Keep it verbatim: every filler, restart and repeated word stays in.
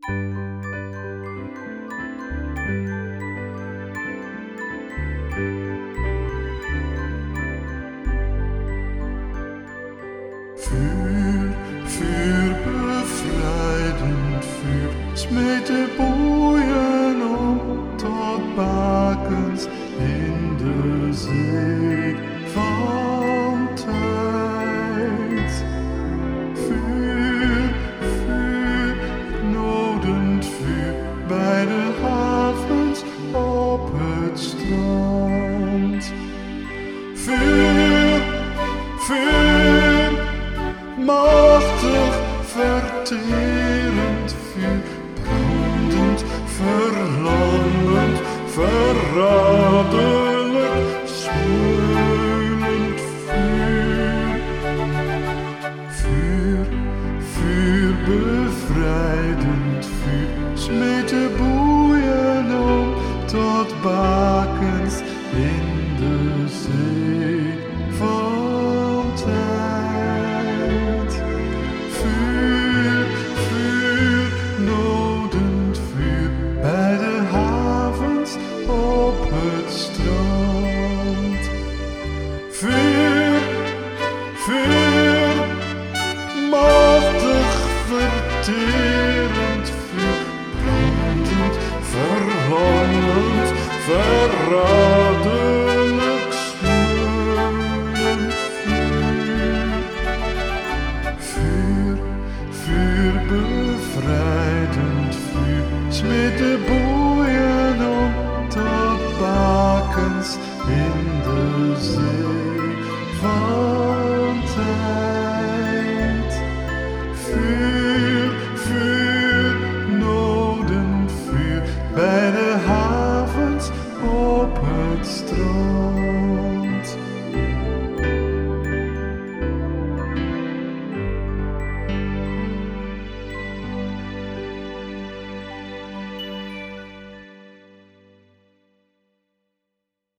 Vuur, vuur, bevrijdend vuur, smeet de boeien om tot bakens in de zee van tijd. Vuur, vuur, nodend vuur, bij de havens op het strand. Vuur, vuur, machtig, verterend vuur, brandend, verlammend, verraderlijk, smeulend vuur. Vuur, vuur, bevrijdend vuur, smeet de boeien om tot bakens in de zee van tijd. Vuur, vuur, nodend vuur, bij de havens op het strand. Vuur, vuur, machtig, verterend vuur, brandend, verlammend, verraderlijk, smeulend vuur. Vuur, vuur, bevrijdend vuur, smeet de boeien